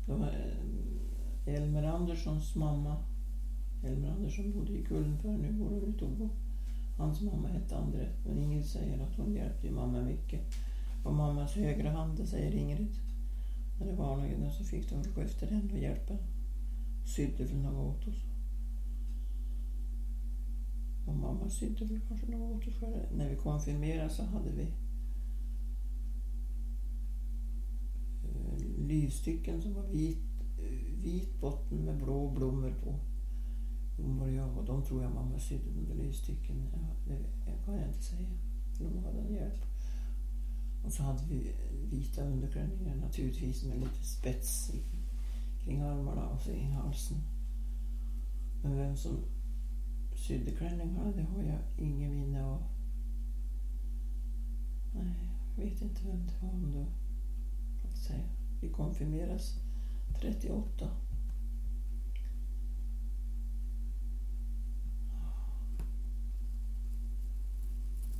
Det var Elmer Anderssons mamma. Elmer Andersson bodde i Kullenberg, nu bor hon i Tobo. Hans mamma hette Andret, men Ingrid säger att hon hjälpte mamma mycket. Och mammas högra hand, det säger Ingrid. När det var något så fick de gå efter henne och hjälpa. Sydde väl något åt oss. Och mamma sydde väl kanske något åt oss själv. När vi konfirmerade så hade vi livstycken som var vit botten med blå blommor på. Och de tror jag mamma sydde under livstycken. Det kan jag inte säga. De hade en hjälp. Och så hade vi vita underklänningar naturligtvis med lite spets kring armarna och så i halsen. Men vem som sydde klänningarna, det har jag ingen minne av. Nej, jag vet inte vem det var om då. Att säga. Vi konfirmeras 38.